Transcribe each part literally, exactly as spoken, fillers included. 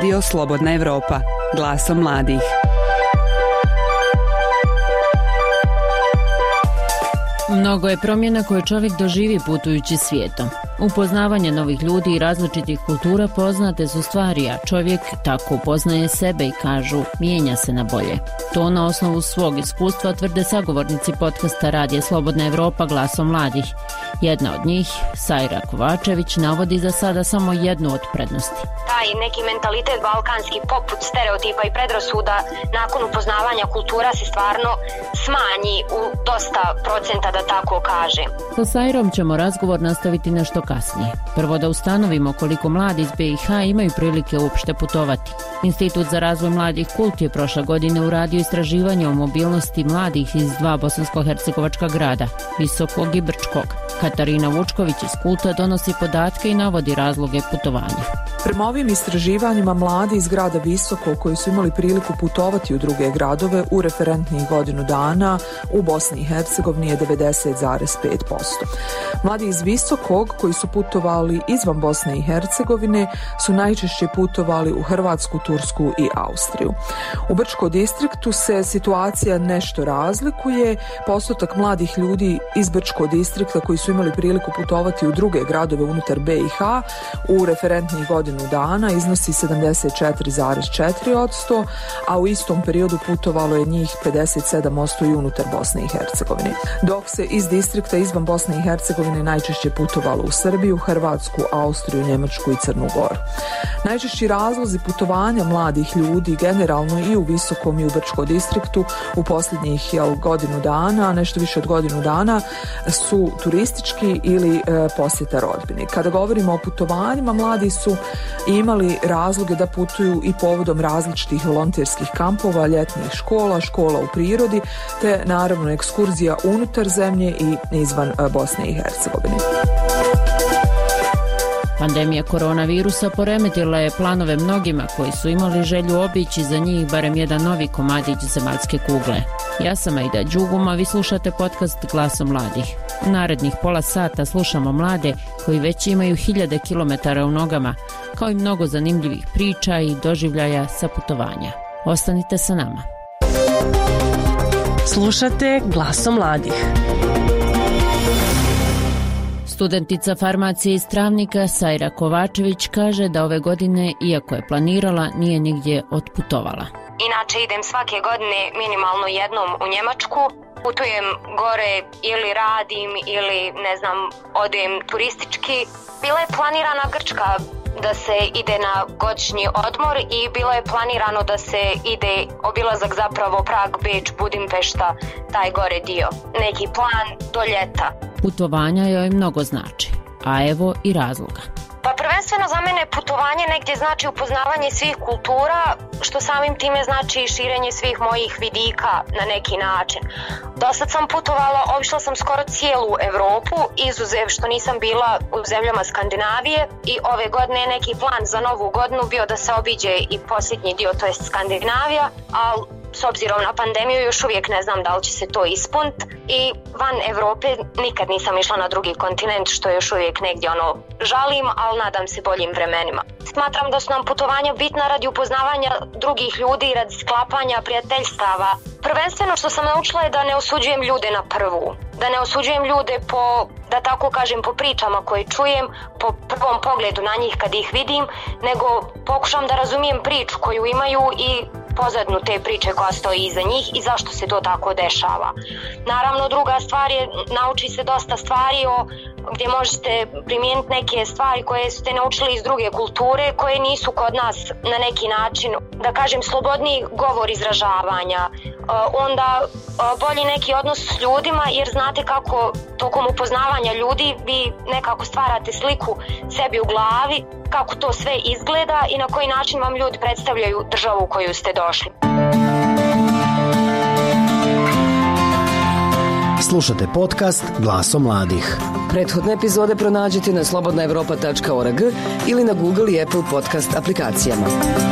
Radio Slobodna Evropa, glasom mladih. Mnogo je promjena koje čovjek doživi putujući svijetom. Upoznavanje novih ljudi i različitih kultura poznate su stvari, a čovjek tako upoznaje sebe i kažu mijenja se na bolje. To na osnovu svog iskustva tvrde sagovornici podcasta Radija Slobodna Evropa glasom mladih. Jedna od njih, Sajra Kovačević, navodi za sada samo jednu od prednosti. Taj neki mentalitet balkanski poput stereotipa i predrasuda nakon upoznavanja kultura se stvarno smanji u dosta procenta, da tako kažem. Sa Sajrom ćemo razgovor nastaviti nešto kasnije. Prvo da ustanovimo koliko mladi iz be i ha imaju prilike uopšte putovati. Institut za razvoj mladih Kult je prošle godine uradio istraživanje o mobilnosti mladih iz dva bosansko-hercegovačka grada, Visokog i Brčkog. Katarina Vučković iz Kulta donosi podatke i navodi razloge putovanja. Prema ovim istraživanjima mladi iz grada Visoko koji su imali priliku putovati u druge gradove u referentnih godinu dana u Bosni i Hercegovini je devedeset zarez pet posto. Mladi iz Visokog koji su putovali izvan Bosne i Hercegovine su najčešće putovali u Hrvatsku, Tursku i Austriju. U Brčkom distriktu se situacija nešto razlikuje. Postotak mladih ljudi iz Brčkog distrikta koji su imali priliku putovati u druge gradove unutar be i ha u referentnih godinu dana iznosi sedamdeset četiri zarez četiri posto, a u istom periodu putovalo je njih pedeset sedam posto i unutar Bosne i Hercegovine. Dok se iz distrikta izvan Bosne i Hercegovine najčešće putovalo u Srbiju, Hrvatsku, Austriju, Njemačku i Crnu Goru. Najčešći razlozi putovanja mladih ljudi generalno i u Visokom i u Brčkom distriktu u posljednjih jel, godinu dana, nešto više od godinu dana, su turistički ili e, posjeta rodbini. Kada govorimo o putovanjima, mladi su imali razloge da putuju i povodom različitih volonterskih kampova, ljetnih škola, škola u prirodi, te naravno ekskurzija unutar zemlje i izvan Bosne i Hercegovine. Pandemija koronavirusa poremetila je planove mnogima koji su imali želju obići za njih barem jedan novi komadić zemaljske kugle. Ja sam Aida Đuguma, vi slušate podcast Glasom mladih. U narednih pola sata slušamo mlade koji već imaju hiljade kilometara u nogama, kao i mnogo zanimljivih priča i doživljaja sa putovanja. Ostanite sa nama. Slušate Glasom mladih. Studentica farmacije iz Travnika Sajra Kovačević kaže da ove godine, iako je planirala, nije nigdje otputovala. Inače idem svake godine minimalno jednom u Njemačku. Putujem gore ili radim ili ne znam, odem turistički. Bila je planirana Grčka da se ide na godišnji odmor i bilo je planirano da se ide obilazak zapravo Prag, Beč, Budimpešta, taj gore dio. Neki plan do ljeta. Putovanja joj mnogo znači, a evo i razloga. Pa prvenstveno za mene putovanje negdje znači upoznavanje svih kultura, što samim time znači i širenje svih mojih vidika na neki način. Dosad sam putovala, obišla sam skoro cijelu Europu, izuzev što nisam bila u zemljama Skandinavije i ove godine je neki plan za novu godinu bio da se obiđe i posljednji dio, to jest Skandinavija, ali s obzirom na pandemiju još uvijek ne znam da li će se to ispuniti i van Europe nikad nisam išla na drugi kontinent, što još uvijek negdje ono žalim, ali nadam se boljim vremenima. Smatram da su nam putovanja bitna radi upoznavanja drugih ljudi i radi sklapanja prijateljstava. Prvenstveno što sam naučila je da ne osuđujem ljude na prvu, da ne osuđujem ljude po, da tako kažem, po pričama koje čujem, po prvom pogledu na njih kad ih vidim, nego pokušam da razumijem priču koju imaju i pozadnu te priče koja stoji iza njih i zašto se to tako dešava. Naravno, druga stvar je, nauči se dosta stvari o gdje možete primijeniti neke stvari koje ste naučili iz druge kulture, koje nisu kod nas na neki način, da kažem, slobodniji govor izražavanja, onda bolji neki odnos s ljudima, jer znate kako tokom upoznavanja ljudi vi nekako stvarate sliku sebi u glavi, kako to sve izgleda i na koji način vam ljudi predstavljaju državu u koju ste došli. Slušate podcast Glasom mladih. Prethodne epizode pronađite na slobodna evropa tačka org ili na Google i Apple podcast aplikacijama.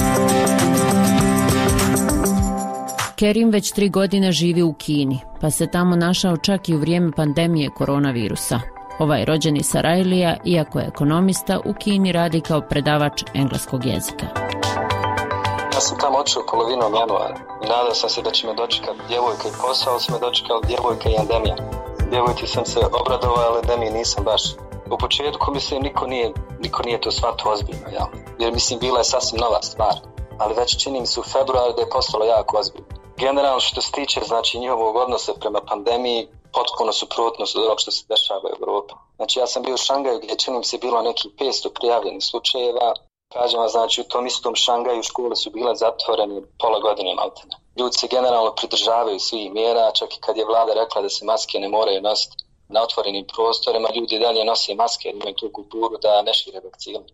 Kerim već tri godine živi u Kini, pa se tamo našao čak i u vrijeme pandemije koronavirusa. Ovaj rođeni Sarajlija, iako je ekonomista, u Kini radi kao predavač engleskog jezika. sam tamo otišao polovinom januara i nadao sam se da će me dočekati djevojka i posao, su me dočekali djevojka i endemija. Djevojci sam se obradovao, ali endemiji nisam baš. U početku mislim niko nije, niko nije to shvatio ozbiljno, ja. Jer mislim bila je sasvim nova stvar, ali već čini mi se u februaru da je postalo jako ozbiljno. Generalno što se tiče znači njihovog odnosa prema pandemiji, potpuno suprotno od onog što se dešava u Evropi. Znači ja sam bio u Šangaju gdje čini mi se bilo nekih petsto prijavljenih slučajeva. Kažem vam, znači u tom istom Šangaju škole su bile zatvorene pola godine maltene. Ljudi se generalno pridržavaju svih mjera, čak i kad je vlada rekla da se maske ne moraju nositi na otvorenim prostorima, ljudi dalje nose maske jer imaju tu kulturu da ne šire vakcinu.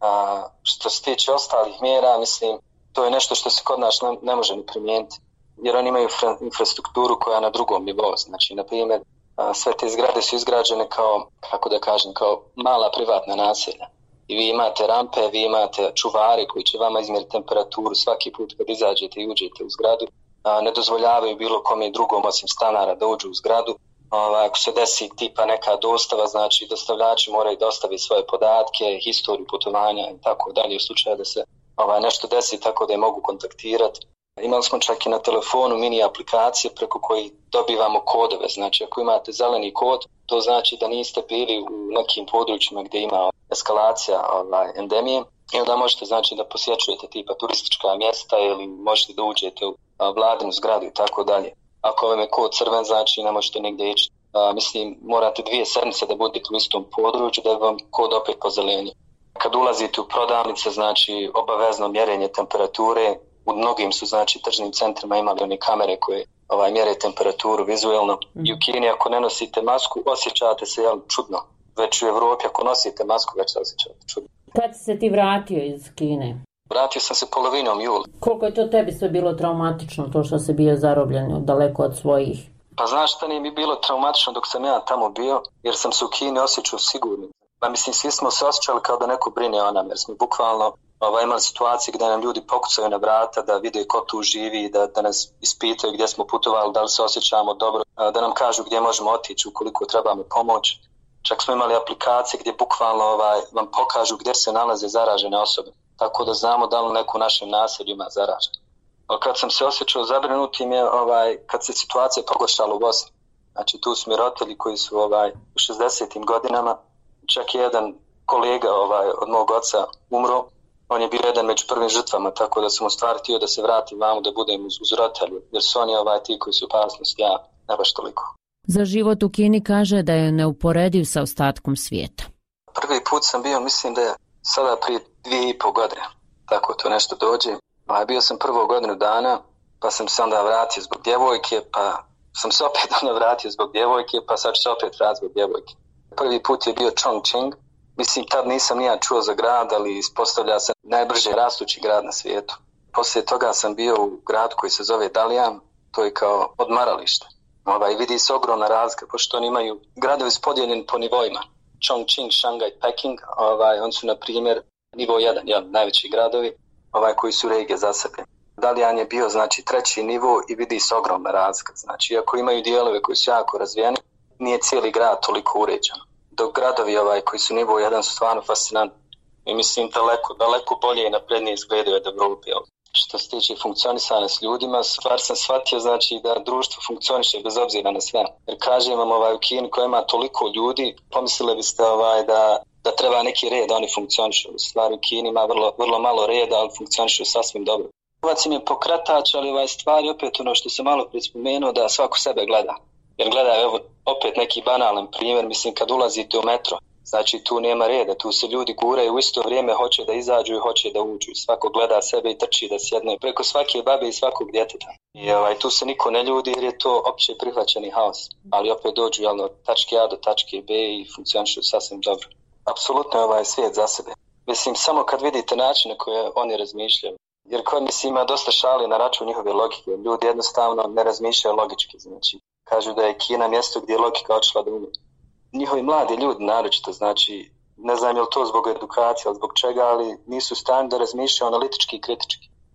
A što se tiče ostalih mjera, mislim, to je nešto što se kod nas ne, ne može ni primijeniti. Jer oni imaju infrastrukturu koja je na drugom nivou. Znači, na primjer, sve te zgrade su izgrađene kao, kako da kažem, kao mala privatna naselja. I vi imate rampe, vi imate čuvare koji će vama izmjeriti temperaturu svaki put kad izađete i uđete u zgradu. A, ne dozvoljavaju bilo kome drugom osim stanara da uđu u zgradu. A, ako se desi tipa neka dostava, znači dostavljači moraju dostaviti svoje podatke, historiju putovanja i tako dalje u slučaju da se ovaj, nešto desi tako da je mogu kontaktirati. Imali smo čak i na telefonu mini aplikacije preko koji dobivamo kodove. Znači ako imate zeleni kod, to znači da niste bili u nekim područjima gdje ima eskalacija ovaj, endemije. I onda možete znači da posjećujete tipa turistička mjesta ili možete da uđete u a, vladinu zgradu i tako dalje. Ako vam je kod crven, znači ne možete nigdje ići. A, mislim, morate dvije sedmice da budete u istom području da vam kod opet pozelenje. Kad ulazite u prodavnice, znači obavezno mjerenje temperature. U mnogim su znači tržnim centrima imali one kamere koje ovaj, mjere temperaturu vizuelno. Mm. I u Kini ako ne nosite masku, osjećate se jel, čudno. Već u Evropi ako nosite masku, već se osjećate čudno. Kad si se ti vratio iz Kine? Vratio sam se polovinom jula. Koliko je to tebi sve bilo traumatično, to što si bio zarobljen daleko od svojih? Pa znaš šta nije mi bilo traumatično dok sam ja tamo bio, jer sam se u Kini osjećao sigurnim. Pa mislim, svi smo se osjećali kao da neko brine o nam, jer smo bukvalno Ovaj, imali situacije gdje nam ljudi pokucaju na vrata da vide ko tu živi, da, da nas ispitaju gdje smo putovali, da li se osjećamo dobro, da nam kažu gdje možemo otići ukoliko trebamo pomoć. Čak smo imali aplikacije gdje bukvalno ovaj, vam pokažu gdje se nalaze zaražene osobe, tako da znamo da li neko u našim naseljima zaražen. Ali kad sam se osjećao zabrinutim je ovaj, kad se situacija pogoršala u Bosni. Znači tu su mi roditelji koji su ovaj, u šezdesetim godinama, čak je jedan kolega ovaj, od mog oca umro. On je bio jedan među prvim žrtvama, tako da sam u stvari htio da se vratim vamo da budem uz, uz roditelju, jer su oni ovaj, ti koji su opasnost, ja ne baš toliko. Za život u Kini kaže da je neuporediv sa ostatkom svijeta. Prvi put sam bio, mislim da je sada prije dvije i pol godine, tako to nešto dođe. A bio sam prvo godinu dana, pa sam se onda vratio zbog djevojke, pa sam se opet onda vratio zbog djevojke, pa sad ću se opet vratiti zbog djevojke. Prvi put je bio Chongqing. Mislim, tad nisam nija čuo za grad, ali ispostavlja se najbrže rastući grad na svijetu. Poslije toga sam bio u gradu koji se zove Dalian, to je kao odmaralište. Ovaj, vidi se ogromna razlika, pošto oni imaju gradovi podijeljeni po nivoima. Chongqing, Shanghai, Peking, ovaj, on su na primjer nivo jedan, ja, najveći gradovi ovaj, koji su regije za sebe. Dalian je bio znači treći nivo i vidi se ogromna razlika. Znači, iako imaju dijelove koji su jako razvijeni, nije cijeli grad toliko uređen. Dok gradovi ovaj, koji su nivo jedan su stvarno fascinantni. I mislim daleko, daleko bolje i naprednije izgledaju od Evrope. Što se tiče funkcionisanja s ljudima, stvar sam shvatio znači da društvo funkcioniše bez obzira na sve. Jer kažem vam ovaj, u Kini koja ima toliko ljudi, pomislili biste ovaj, da, da treba neki red da oni funkcionišu. U stvari u Kini ima vrlo, vrlo malo reda, ali funkcionišu sasvim dobro. Novac im je pokretač, ali ovaj stvari opet ono što sam malo prije spomenuo da svako sebe gleda. Jer gledaj, evo, opet neki banalan primjer, mislim kad ulazite u metro, znači tu nema reda, tu se ljudi guraju u isto vrijeme, hoće da izađu i hoće da uđu. Svako gleda sebe i trči da sjedne preko svake babe i svakog djeteta. I ovaj, tu se niko ne ljudi jer je to opće prihvaćeni haos, ali opet dođu jel, od tačke A do tačke B i funkcionišu sasvim dobro. Apsolutno je ovaj svijet za sebe. Mislim, samo kad vidite načine koje oni razmišljaju, jer kod mislim ima dosta šali na račun njihove logike, ljudi jednostavno ne razmišljaju logički, znači. Kažu da je Kina mjesto gdje je logika odšla da umije. Njihovi mladi ljudi naročito, znači, ne znam je li to zbog edukacije ili zbog čega, ali nisu u stanju da razmišljaju analitički i kritički.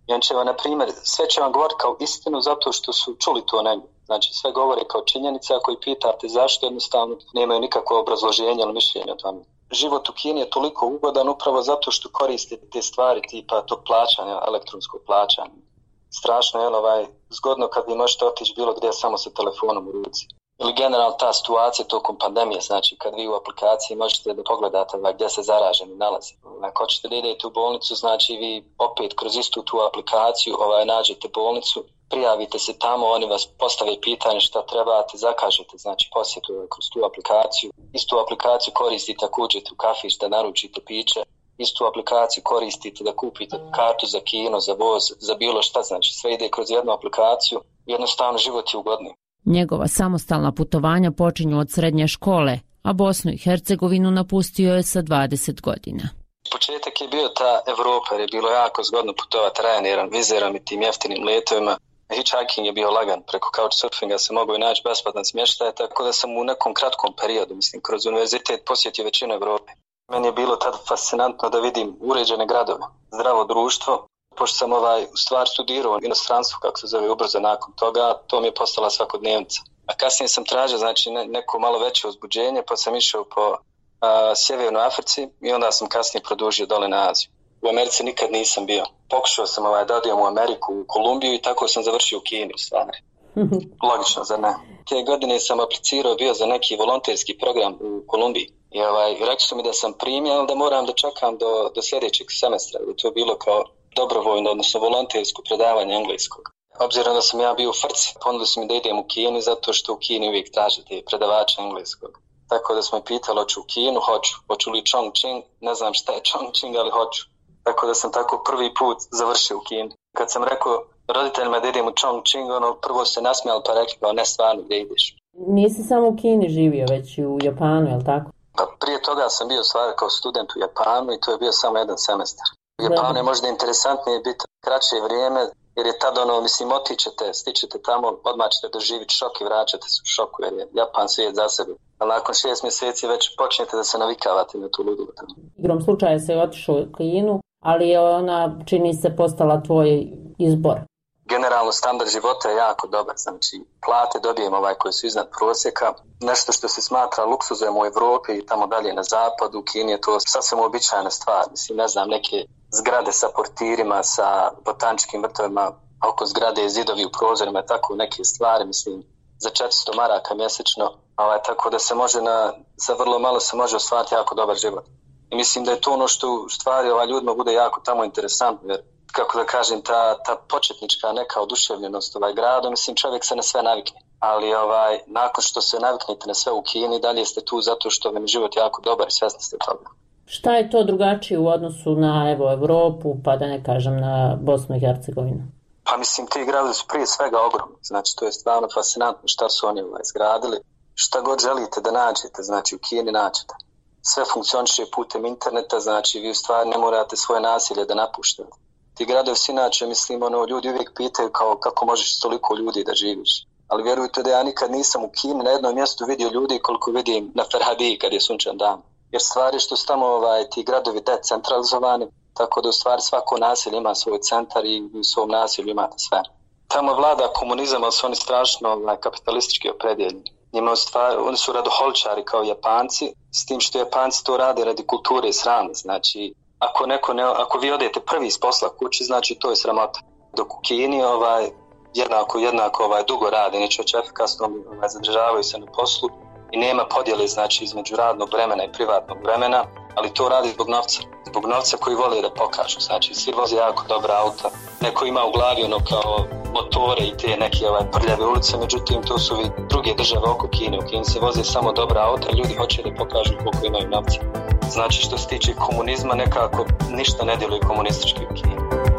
I on će vam, na primjer, sve će vam govoriti kao istinu zato što su čuli to negdje. Znači sve govore kao činjenica, ako ih pitate zašto, jednostavno nemaju nikakvo obrazloženje ili mišljenje o tome. Život u Kini je toliko ugodan upravo zato što koristite te stvari tipa tog plaćanja, elektronskog plaćanja. Strašno je ovaj, zgodno kad vi možete otići bilo gdje samo sa telefonom u ruci. Ili generalno ta situacija tokom pandemije, znači kad vi u aplikaciji možete da pogledate ovaj, gdje se zaraženi nalazi. Ako hoćete da idete u bolnicu, znači vi opet kroz istu tu aplikaciju ovaj, nađete bolnicu, prijavite se tamo, oni vas postave pitanje šta trebate, zakažete, znači posjetu kroz tu aplikaciju. Istu aplikaciju koristite ako uđete u kafić da naručite piće, istu aplikaciju koristite da kupite kartu za kino, za voz, za bilo šta, znači sve ide kroz jednu aplikaciju, jednostavno život je ugodniji. Njegova samostalna putovanja počinju od srednje škole, a Bosnu i Hercegovinu napustio je sa dvadeset godina. Početak je bio ta Evropa, jer je bilo jako zgodno putovati Ryanairom, Vizerom i tim jeftinim letovima. Hitchhiking je bio lagan, preko couchsurfinga se mogu i naći besplatan smještaj, tako da sam u nekom kratkom periodu, mislim, kroz univerzitet posjetio većinu Evrope. Meni je bilo tada fascinantno da vidim uređene gradove, zdravo društvo. Pošto sam ovaj, u stvar studirao u inostranstvu, kako se zove, ubrzo nakon toga, to mi je postala svakodnevnica. A kasnije sam tražio znači, ne, neko malo veće uzbuđenje, pa sam išao po a, Sjevernoj Africi i onda sam kasnije produžio dole na Aziju. U Americi nikad nisam bio. Pokušao sam ovaj, da odijem u Ameriku, u Kolumbiju i tako sam završio u Kini u stvari. Logično, zar ne? Te godine sam aplicirao bio za neki volonterski program u Kolumbiji. I ovaj, rekli su mi da sam primjen, ali da moram da čekam do, do sljedećeg semestra. Da to je bilo kao dobrovoljno, odnosno volontersko predavanje engleskog. Obzirom da sam ja bio u frci, ponudili su mi da idem u Kinu zato što u Kini uvijek tražite predavača engleskog. Tako da smo me pitali, hoću u Kinu, hoću. Hoću li Chongqing, ne znam šta je Chongqing, ali hoću. Tako da sam tako prvi put završio u Kini. Kad sam rekao roditeljima da idem u Chongqing, ono prvo se nasmijali pa rekli kao ne stvarno gdje ideš. Nisi samo u Kini živio, već i u Japanu, je li tako? Pa prije toga sam bio stvar kao student u Japanu i to je bio samo jedan semestar. U Japanu je možda interesantnije biti kraće vrijeme, jer je tada ono, mislim, otičete, stičete tamo, odmah ćete doživjeti šok i vraćate se u šoku, jer je Japan svijet za sebe. Ali nakon šest mjeseci već počnete da se navikavate na tu ludu. Igrom slučaja se otišao u Kinu, ali je ona, čini se, postala tvoj izbor. Generalno standard života je jako dobar, znači plate dobijemo ovaj koji su iznad prosjeka, nešto što se smatra luksuzom u Evropi i tamo dalje na zapadu, u Kini je to sasvim uobičajena stvar, mislim ne znam neke zgrade sa portirima, sa botaničkim vrtovima, oko zgrade zidovi u prozorima, tako neke stvari, mislim za četiristo maraka mjesečno, ovaj, tako da se može na, za vrlo malo se može ostvariti jako dobar život. I mislim da je to ono što u stvari ovaj ljudima bude jako tamo interesantno, jer kako da kažem, ta, ta početnička neka oduševljenost ovaj grada, mislim čovjek se na sve navikne. Ali ovaj, nakon što se naviknete na sve u Kini, dalje ste tu zato što vam je život jako dobar i svjesni ste toga. Šta je to drugačije u odnosu na evo, Evropu, pa da ne kažem na Bosnu i Hercegovinu? Pa mislim, ti gradovi su prije svega ogromni. Znači, to je stvarno fascinantno šta su oni ovaj, izgradili. Šta god želite da nađete, znači u Kini nađete. Sve funkcioniše putem interneta, znači vi u stvari ne morate svoje nasilje da napuštate. Ti gradovi su inače, mislim, ono, ljudi uvijek pitaju kao kako možeš toliko ljudi da živiš. Ali vjerujte da ja nikad nisam u Kini na jednom mjestu vidio ljudi koliko vidim na Ferhadiji kad je sunčan dan. Jer stvari što su tamo ovaj, ti gradovi decentralizovani, tako da u stvari svako naselje ima svoj centar i u svom naselju imate sve. Tamo vlada komunizam, ali su oni strašno ovaj, kapitalistički opredjeljeni. Njima u stvari, oni su radoholčari kao Japanci, s tim što Japanci to rade radi kulture i srame. Znači, ako, neko ne, ako vi odete prvi iz posla kući, znači to je sramota. Dok u Kini ovaj, jednako, jednako ovaj, dugo rade, neće već efikasno ovaj, zadržavaju se na poslu i nema podjele znači, između radnog vremena i privatnog vremena, ali to radi zbog novca. Zbog novca koji vole da pokažu. Znači, svi voze jako dobra auta. Neko ima u glavi ono kao motore i te neke ovaj, prljave ulice, međutim to su i druge države oko Kine. U Kini se voze samo dobra auta, ljudi hoće da pokažu koliko imaju novca. Znači, što se tiče komunizma, nekako ništa ne djeluje komunistički u Kini.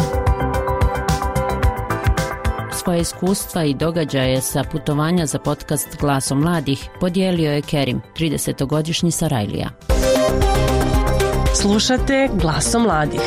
Svoje iskustva i događaje sa putovanja za podcast Glasom mladih podijelio je Kerim, tridesetogodišnji Sarajlija. Slušate Glasom mladih.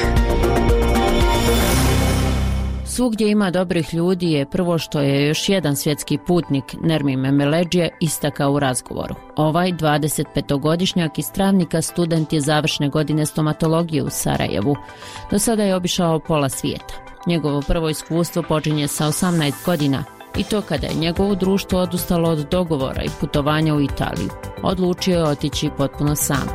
Svugdje ima dobrih ljudi je prvo što je još jedan svjetski putnik, Nermin Memeledžije, istakao u razgovoru. Ovaj dvadesetpetogodišnjak iz Travnika student je završne godine stomatologije u Sarajevu. Do sada je obišao pola svijeta. Njegovo prvo iskustvo počinje sa osamnaest godina i to kada je njegovo društvo odustalo od dogovora i putovanja u Italiju. Odlučio je otići potpuno sam.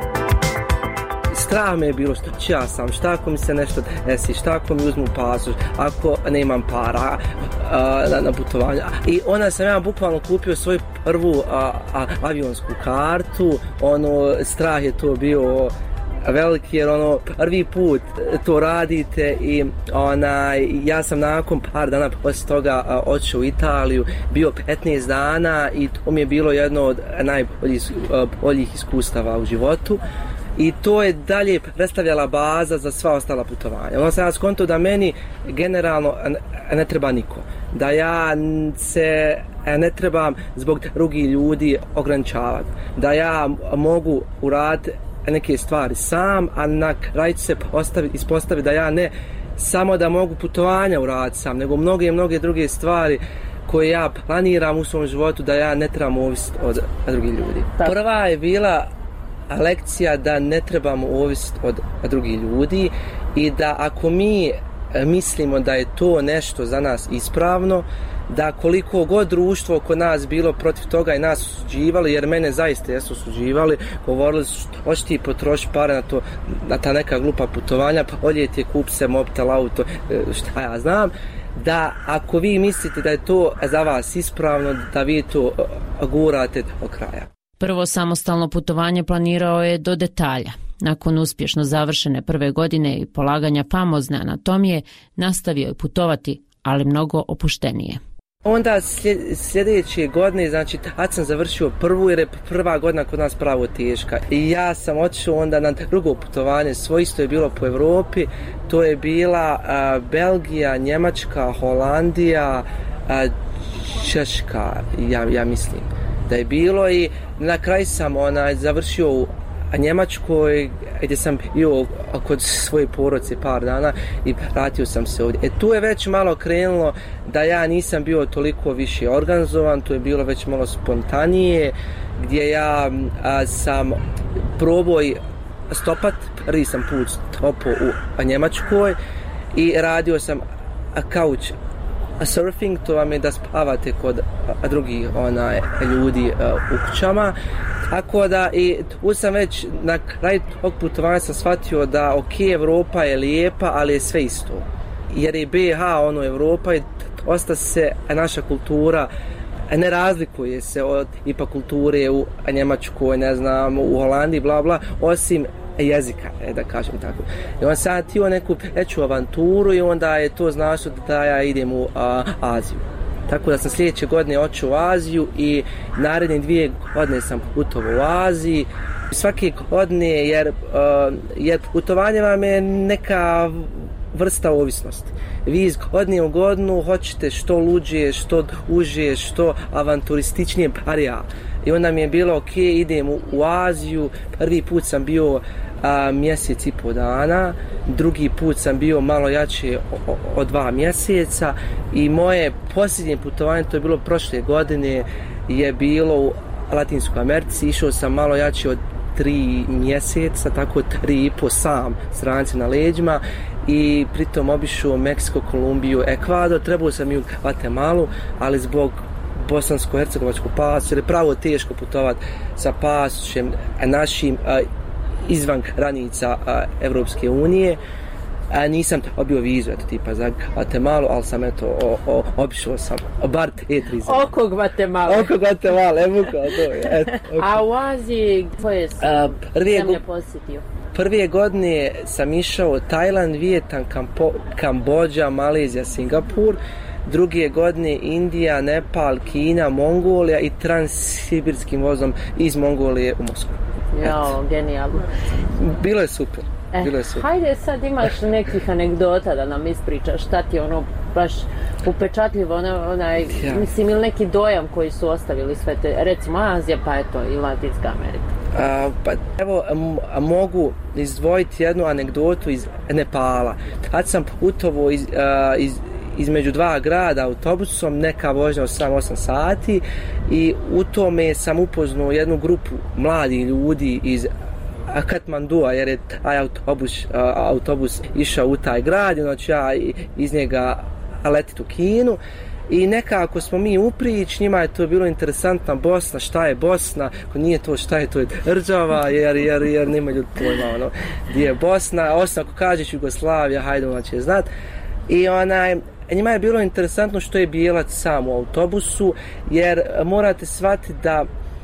Strah me je bilo što ću ja sam, šta ako mi se nešto desi, šta ako mi uzmu pasoš, ako nemam para a, na, na putovanja. I onda sam ja bukvalno kupio svoju prvu a, a, avionsku kartu, ono, strah je to bio veliki jer ono, prvi put to radite i onaj, ja sam nakon par dana poslije toga otišao u Italiju, bio petnaest dana i to mi je bilo jedno od najboljih boljih iskustava u životu. I to je dalje predstavljala baza za sva ostala putovanja. Ono sam ja skonto da meni generalno ne treba niko. Da ja se ne trebam zbog drugih ljudi ograničavati. Da ja mogu uraditi neke stvari sam, a na kraju se ispostavi da ja ne samo da mogu putovanja uraditi sam, nego mnoge, mnoge druge stvari koje ja planiram u svom životu da ja ne trebam ovisiti od drugih ljudi. Prva je bila lekcija da ne trebamo ovisiti od drugih ljudi i da ako mi mislimo da je to nešto za nas ispravno, da koliko god društvo oko nas bilo protiv toga i nas osuđivali, jer mene zaista jesu osuđivali, govorili su hoće ti potroši pare na, to, na ta neka glupa putovanja, pa bolje ti je kupi se mobitel, auto, šta ja znam, da ako vi mislite da je to za vas ispravno, da vi to gurate do kraja. Prvo samostalno putovanje planirao je do detalja. Nakon uspješno završene prve godine i polaganja famozne anatomije, nastavio je putovati, ali mnogo opuštenije. Onda sljedeće godine, znači, tad sam završio prvu jer je prva godina kod nas pravo teška. I ja sam otišao onda na drugo putovanje, svoje isto je bilo po Evropi, to je bila a, Belgija, Njemačka, Holandija, a, Češka, ja, ja mislim da je bilo i na kraju sam onaj, završio u Njemačkoj gdje sam bio kod svoje porodice par dana i vratio sam se ovdje. E tu je već malo krenulo da ja nisam bio toliko više organizovan, tu je bilo već malo spontanije gdje ja a, sam probao stopat, prvi sam put stopao u Njemačkoj i radio sam couch surfing, to vam je da spavate kod drugih onaj, ljudi u kućama. Tako da i tu sam već na kraju tog putovanja sam shvatio da ok, Evropa je lijepa, ali je sve isto. Jer je B iH ono Evropa i dosta se naša kultura ne razlikuje se od ipak kulture u Njemačkoj, ne znam, u Holandiji, bla bla, osim jezika, da kažem tako. I on sam htio neku veću avanturu i onda je to značilo da ja idem u a, Aziju. Tako da sam sljedeće godine otišao u Aziju i naredne dvije godine sam putovao u Aziji. Svake godine, jer, uh, jer putovanje vam je neka vrsta ovisnosti. Vi iz godine u godinu hoćete što luđe, što uže, što avanturističnije parija. I onda mi je bilo ok, idem u, u Aziju. Prvi put sam bio a, mjesec i po dana, drugi put sam bio malo jače od dva mjeseca i moje posljednje putovanje, to je bilo prošle godine, je bilo u Latinskoj Americi. Išao sam malo jače od tri mjeseca, tako tri i po sam stranice na leđima i pritom obišao Meksiko, Kolumbiju, Ekvador. Trebao sam i u Guatemalu, ali zbog bosansko-hercegovačkog pasoša, jer je pravo teško putovati sa pasošem našim a, izvan granica a, Evropske unije. A nisam obio vizu, eto, tipa za Guatemalu, ali sam eto, o, o, obišao sam bar te tri zemlje. Oko Guatemala. Oko Guatemala, evo kao to je. Eto, okay. A u Aziji koje si zemlje posjetio? Prve godine sam išao Tajland, Vijetnam, Kampo, Kambodža, Malezija, Singapur. Druge godine Indija, Nepal, Kina, Mongolija i transsibirskim vozom iz Mongolije u Moskvu. Jao, genijalno. Bilo je super. Eh, Bilo je super. Hajde sad imaš nekih anegdota da nam ispričaš, šta ti ono baš upečatljivo, ona, onaj, ja. mislim, ili neki dojam koji su ostavili sve te, recimo Azija, pa eto i Latinska Amerika. A, pa evo, m- mogu izdvojiti jednu anegdotu iz Nepala. Tad sam putovao iz, a, iz između dva grada autobusom, neka vožnja od sedam osam sati i u tome sam upoznao jednu grupu mladih ljudi iz Katmandua, jer je taj autobus, autobus išao u taj grad, znači ja iz njega letit u Kinu. I nekako smo mi u prič, njima je to bilo interesantna Bosna, šta je Bosna, ako nije to šta je, to je Rđava, jer, jer, jer nema ljudi pojma, ono, gdje je Bosna, osim ako kažeš Jugoslavija, hajde ona će znat. I onaj, njima je bilo interesantno što je bijelac sam u autobusu, jer morate shvatiti da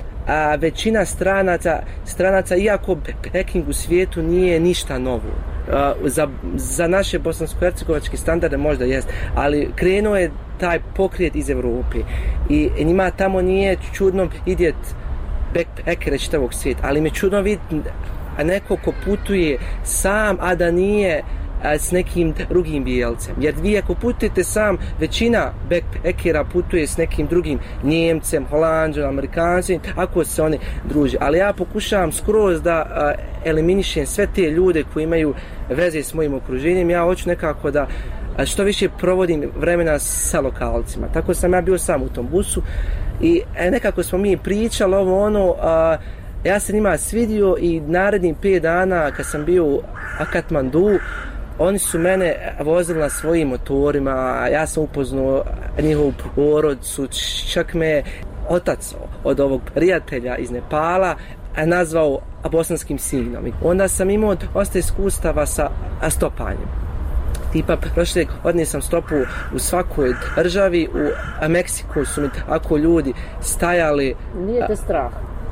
a, većina stranaca, stranaca, iako Peking u svijetu nije ništa novo, a, za, za naše bosansko-hercegovačke standarde možda jest, ali krenuo je taj pokret iz Evrope i njima tamo nije čudno vidjet backpackere čitavog svijeta, ali mi je čudno vidjeti neko ko putuje sam, a da nije s nekim drugim bijelcem. Jer vi ako putujete sam, većina backpackera putuje s nekim drugim Njemcem, Holanđom, Amerikancem, ako se oni druže. Ali ja pokušavam skroz da eliminišem sve te ljude koji imaju veze s mojim okruženjem. Ja hoću nekako da što više provodim vremena sa lokalcima. Tako sam ja bio sam u tom busu i nekako smo mi pričali ovo ono, a, ja se njima svidio i narednih pet dana kad sam bio u Katmandu, oni su mene vozili na svojim motorima, ja sam upoznao njihovu porodcu, čak me otac od ovog prijatelja iz Nepala nazvao bosanskim sinom. Onda sam imao dosta iskustava sa stopanjem. Tipa, prošle godine sam stopu u svakoj državi, u Meksiku su mi tako ljudi stajali. Nije te strah?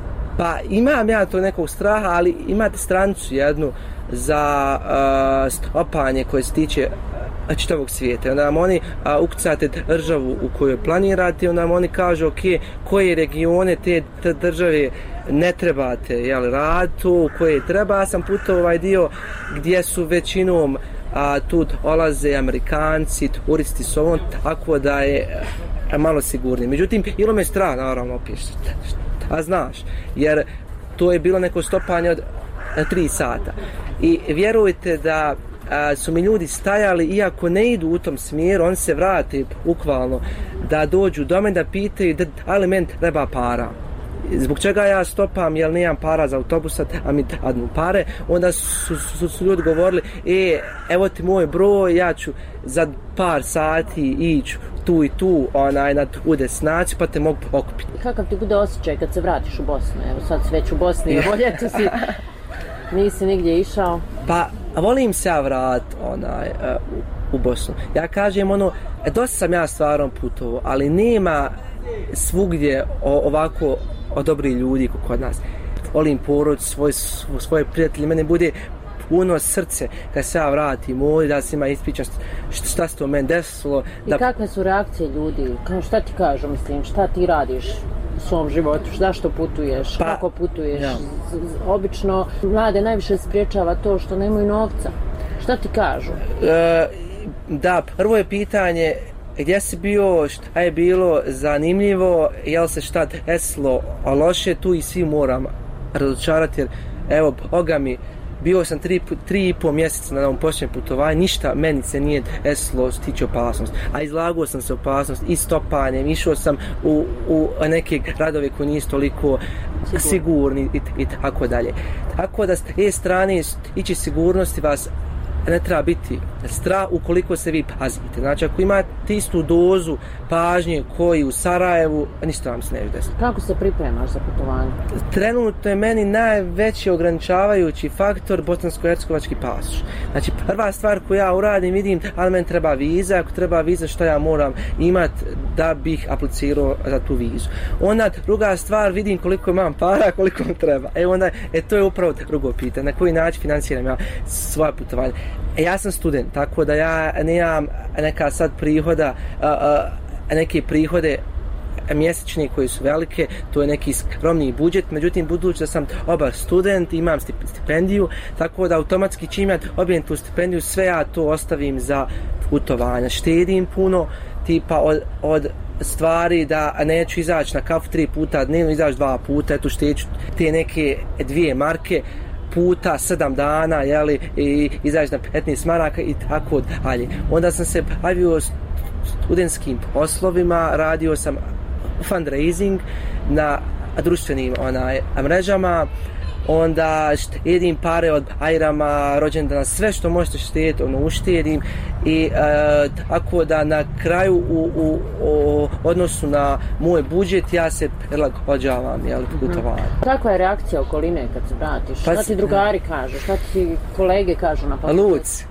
Pa imam ja to nekog straha, ali imate stranicu jednu za uh, stopanje koje se tiče čitavog svijeta. Onda vam oni uh, ukucate državu u kojoj planirate, onda vam oni kažu ok, koje regione te, te države ne trebate jel, raditi, u koje treba. Ja sam putao ovaj dio gdje su većinom a tu dolaze Amerikanci, turisti s ovom, tako da je malo sigurnije. Međutim, bilo me strah, naravno, opišiti. A znaš, jer to je bilo neko stopanje od tri sata. I vjerujte da a, su mi ljudi stajali, iako ne idu u tom smjeru, oni se vrate bukvalno da dođu do mene da pitaju da, ali meni treba para. Zbog čega ja stopam, jer nemam para za autobusa, a mi dadnu pare. Onda su, su, su ljudi govorili, e, evo ti moj broj, ja ću za par sati ići tu i tu, onaj, na tu destinaciju, pa te mogu okupiti. Kakav ti bude osjećaj kad se vratiš u Bosnu? Evo sad si već u Bosni, bolje tu si, nisi nigdje išao. Pa, volim se ja vrat, onaj, u, u Bosnu. Ja kažem, ono, dosta sam ja stvarno putovao, ali nema svugdje ovako od dobrih ljudi kod nas. Volim porod, svoj, svoje prijatelje, mene bude puno srce kad se ja vratim ovdje, da se ima ispričam šta se to meni desilo. I da... kakve su reakcije ljudi? Kao šta ti kažu, mislim, šta ti radiš u svom životu, zašto putuješ, pa, kako putuješ? Ja. Obično mlade najviše spriječava to što nemaju novca. Šta ti kažu? E, da, prvo je pitanje gdje si bio, šta je bilo zanimljivo, jel se šta desilo loše, tu i svi moram razočarati, jer evo, Boga mi, bio sam tri, tri i pol mjeseca na ovom posljednjem putovanju, ništa meni se nije desilo stići opasnost, a izlagao sam se opasnost i stopanjem, išao sam u, u neke gradove koji nisu toliko sigurni, sigurni i, i tako dalje. Tako da s te strane ići sigurnosti vas ne treba biti strah ukoliko se vi pazite. Znači, ako imate istu dozu pažnje koji u Sarajevu, ništa vam se ne vidi. Kako se pripremaš za putovanje? Trenutno je meni najveći ograničavajući faktor bosansko-hercegovački pasoš. Znači, prva stvar koju ja uradim, vidim, ali meni treba viza, ako treba viza, što ja moram imati da bih aplicirao za tu vizu. Onda, druga stvar, vidim koliko imam para, koliko mi treba. E, onda, e, to je upravo drugo pitanje. Na koji način financiram ja svoje putovanje? E, ja sam student, tako da ja nemam neka sad prihoda, a, a, neke prihode mjesečni koji su velike, to je neki skromni budžet, međutim budući da sam oba student, imam stipendiju, tako da automatski čim ja obijem tu stipendiju, sve ja to ostavim za putovanja, štedim puno, tipa od, od stvari da neću izaći na kafu tri puta dnevno, izaći dva puta, eto šteću te neke dvije marke, puta sedam dana, jeli, i izaći na petnaest maraka i tako dalje. Onda sam se bavio studentskim poslovima, radio sam fundraising na društvenim onaj, mrežama, onda štedim pare od ajrama, rođendana, sve što možete štediti, ono, uštedim i e, tako da na kraju u, u, u odnosu na moj budžet ja se prilagođavam, jel, putovanje. Kakva je reakcija okoline kad se vratiš? Pa, šta ti drugari kažu? Šta ti kolege kažu na poslu? Luc.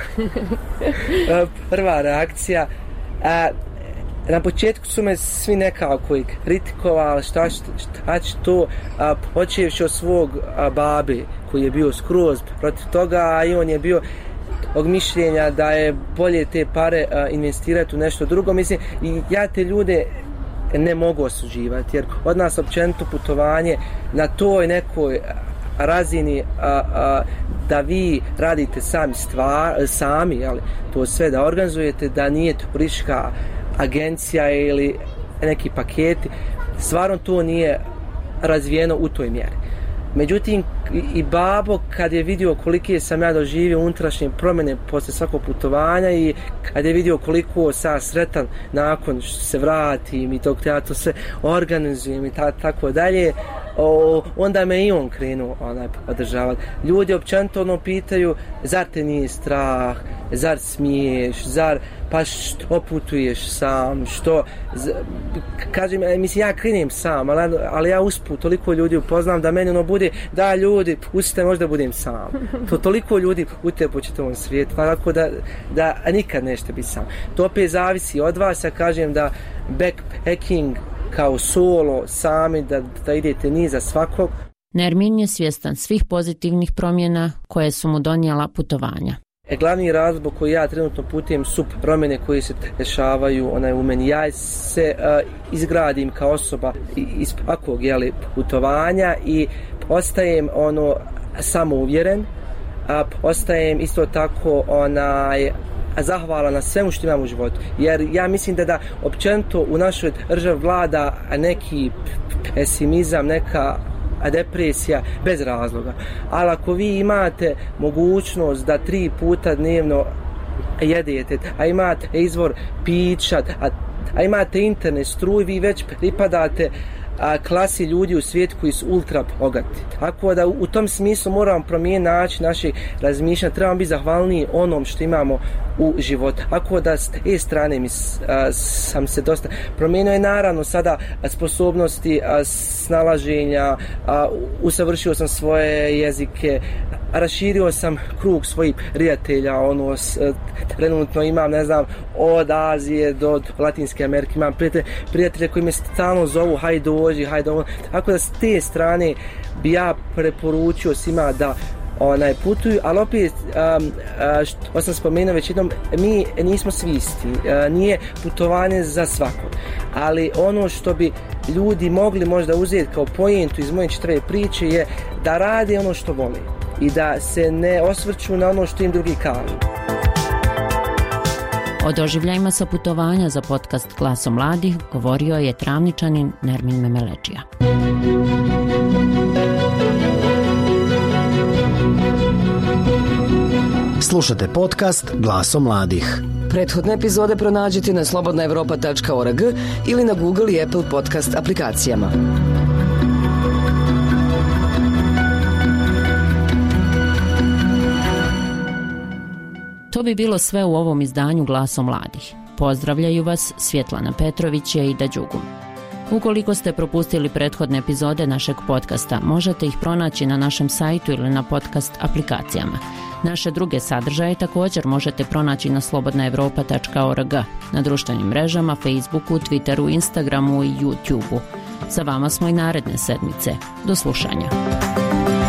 Prva reakcija. A, na početku su me svi nekako i kritikovali šta, šta će to, a, počevši od svog a, babe koji je bio skroz protiv toga i on je bio tog mišljenja da je bolje te pare a, investirati u nešto drugo. Mislim, i ja te ljude ne mogu osuđivati jer od nas općenito putovanje na toj nekoj razini a, a, da vi radite sami stvar, sami, ali to sve da organizujete, da nije turistička agencija ili neki paketi, stvarno to nije razvijeno u toj mjeri. Međutim, i babo kad je vidio kolike sam ja doživio unutrašnje promjene posle svakog putovanja i kad je vidio koliko sam sretan nakon što se vratim i dok ja to sve organizujem i ta, tako dalje, o, onda me i on krenuo onaj podržavati. Ljudi općenito ono pitaju, zar te nije strah, zar smiješ, zar pa što putuješ sam, što z, kažem, mislim ja krenem sam, ali, ali ja usput toliko ljudi upoznam da meni ono bude, da ljudi, pustite možda budem sam. To toliko ljudi putuje po čitavom svijetu, tako da, da nikad nećete biti sam. To opet zavisi od vas, ja kažem da backpacking kao solo, sami, da, da idete ni za svakog. Nermin je svjestan svih pozitivnih promjena koje su mu donijela putovanja. E, glavni razlog koji ja trenutno putujem su promjene koje se dešavaju onaj, u meni. Ja se uh, izgradim kao osoba iz svakog jeli, putovanja i postajem ono, samouvjeren, a postajem isto tako onaj, zahvala na svemu što imam u životu. Jer ja mislim da da općenito u našoj državi vlada neki pesimizam, neka depresija bez razloga. Ali ako vi imate mogućnost da tri puta dnevno jedete, a imate izvor pića, a, a imate internet, struj, vi već pripadate a, klasi ljudi u svijetu koji su ultra bogati. Tako da u tom smislu moramo promijeniti način naših razmišljanja, trebamo biti zahvalniji onom što imamo u životu. Ako da s te strane mi a, sam se dosta promijenio je naravno sada sposobnosti a, snalaženja, a, usavršio sam svoje jezike, raširio sam krug svojih prijatelja, ono, s, trenutno imam, ne znam, od Azije do Latinske Amerike, imam prijatelje, prijatelje koji me stalno zovu, hajde dođi, hajde ovo. Tako da s te strane bi ja preporučio svima da onaj putuju, ali opet um, što sam spomenuo već jednom, mi nismo svi isti, uh, nije putovanje za svakog, ali ono što bi ljudi mogli možda uzeti kao pojentu iz moje čitave priče je da rade ono što vole i da se ne osvrću na ono što im drugi kažu. O doživljajima sa putovanja za podcast Glasom mladih govorio je Travničanin Nermin Memeleđija. Slušate podcast Glasom mladih. Prethodne epizode pronađite na slobodna evropa tačka org ili na Google i Apple podcast aplikacijama. To bi bilo sve u ovom izdanju Glasom mladih. Pozdravljaju vas Svjetlana Petrović i Aida Đugum. Ukoliko ste propustili prethodne epizode našeg podcasta, možete ih pronaći na našem sajtu ili na podcast aplikacijama. Naše druge sadržaje također možete pronaći na slobodna evropa tačka org, na društvenim mrežama, Facebooku, Twitteru, Instagramu i YouTubeu. Sa vama smo i naredne sedmice. Do slušanja.